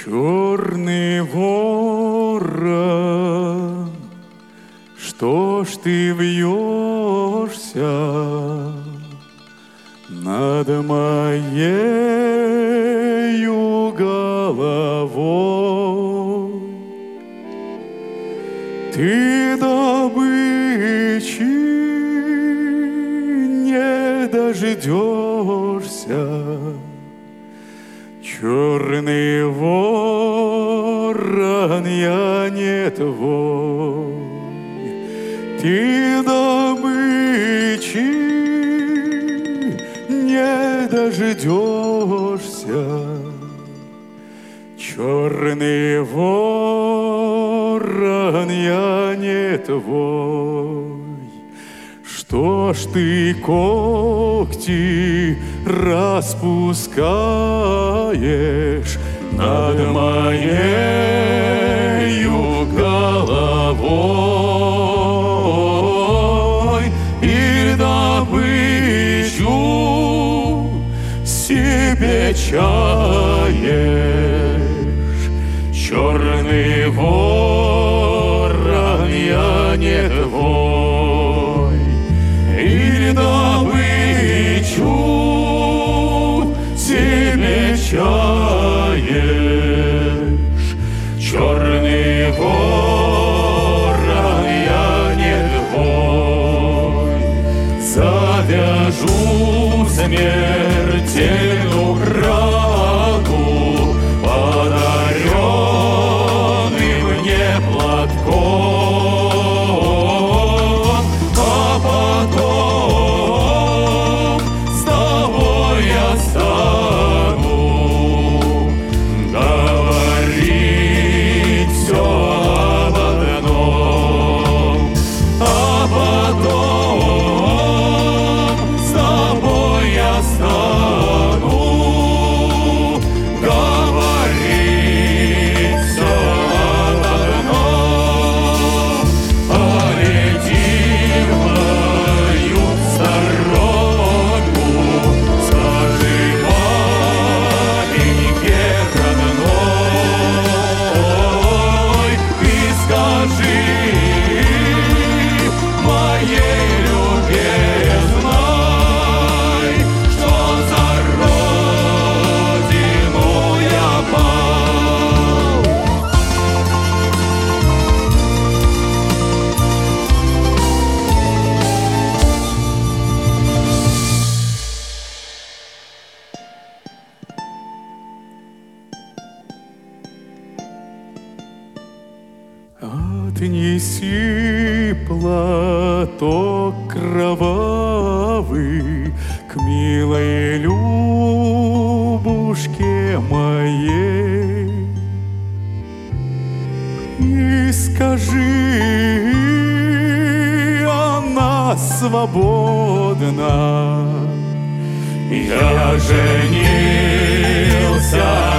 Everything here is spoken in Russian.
Черный ворон, что ж ты вьешься над моею головой? Ты добычи не дождешься, черный ворон, я не твой. Ты добычи не дождешься, черный ворон, я не твой. Что ж ты когти распускаешь над моею головой, и добычу себе чаешь? Черный ворон, я не твой. И добычу себе чаешь? Черный ворон, я не твой. Завяжу смертельную рану подаренный мне платком, а потом с тобой я стану говорить все об одном, а потом с тобой я стану говорить все об одном. Полети в мою сторонку, скажи маменьке родной, и скажи моей любезной, что за родину я пал. Отнеси платок кровавый к милой Любушке моей и скажи, она свободна. Я женился